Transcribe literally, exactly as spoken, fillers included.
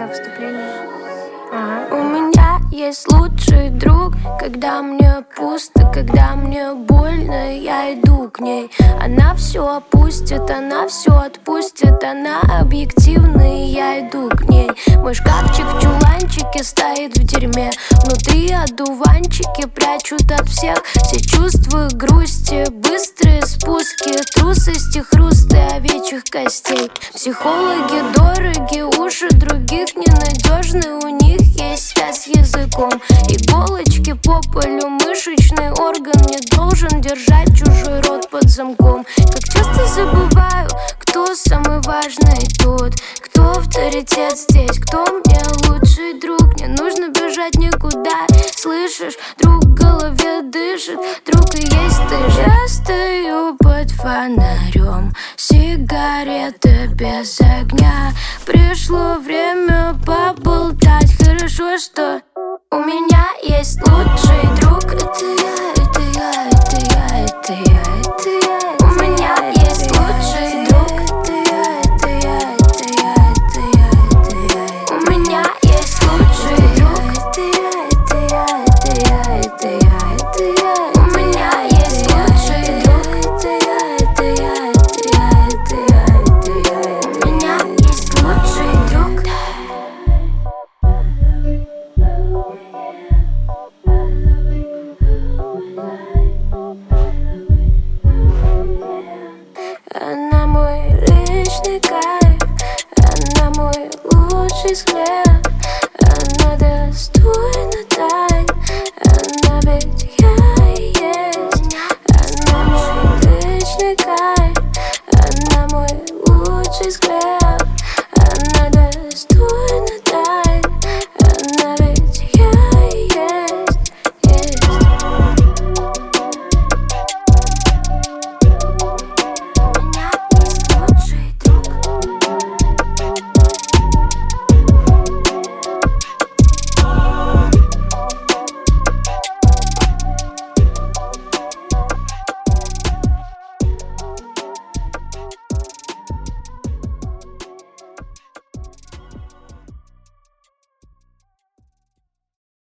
вступление. Ага. У меня есть лучший друг, когда мне пусто, когда мне больно, я иду к ней. Она все опустит, она все отпустит, она объективна, и я иду к ней. Мой шкафчик в чуланчике стоит в дерьме. Внутри одуванчики прячут от всех все чувства грусти, быстрые спуски, трусости, хрусты овечьих костей. Психологи дороги, уши других ненадежны, у них есть связь с языком. Иголочки по полю, мышечный орган не должен держать чужой рот под замком. Как часто забываю, кто самый важный тут, кто авторитет здесь, кто мне лучший друг. Не нужно бежать никуда, слышишь, друг в голове дышит, друг и есть ты же. Я стою под фонарем, сигарета без огня. Пришло время поболтать, хорошо, что у меня есть лучший друг. Это я, это я, это я, это я, это я. У меня есть лучший друг. Это я, это я, это я, это я, это я. У меня есть лучший друг. Это я, это я, это я, это я, это я. У меня есть лучший друг. Это я, это я, это я, это я, это я. У меня есть лучший друг. Она мой личный кайф, она мой лучший взгляд.